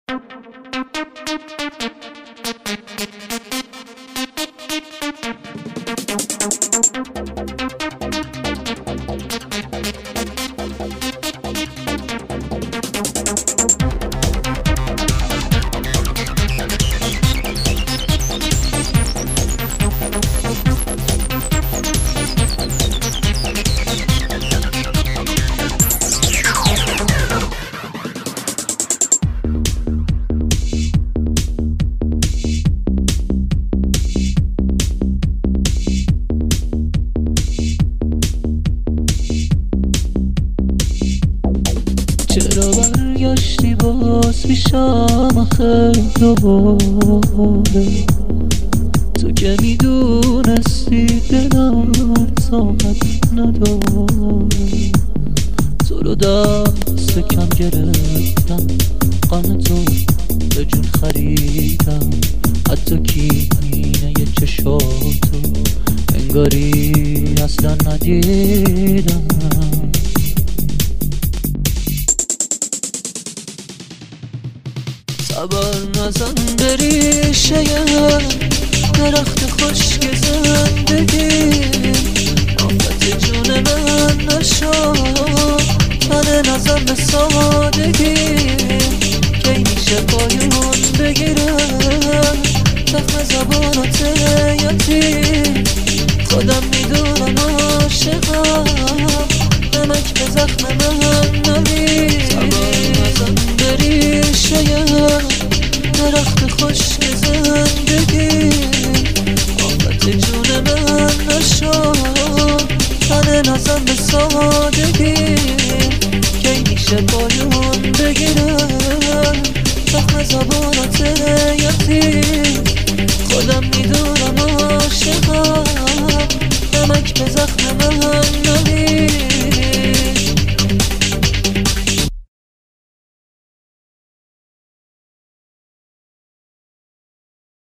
چرا برگشتی باز پیشم آخه دوباره؟ تو که میدونستی دلم طاقت نداره. تو رو دست کم گرفتم، غم تو به جون خریدم، حتی کینه چشاتو انگاری اصلا ندیدم. صبر نزن بری شیم درخت خشک زندگی، آفت جون من نشو تن نزن به سادگی. کی میشه پایون بگیره زخم زبانات یتی؟ خودم میدونم عاشقم، نمک به زخم من نمی. صبر نزن بری شیم درخت خشک زندگی، آفت جون من نشو تن نزن به سادگی. کی میشه پایون بگیره زخم زبانات یتی؟ خودم میدونم عاشقم، نمک به زخم من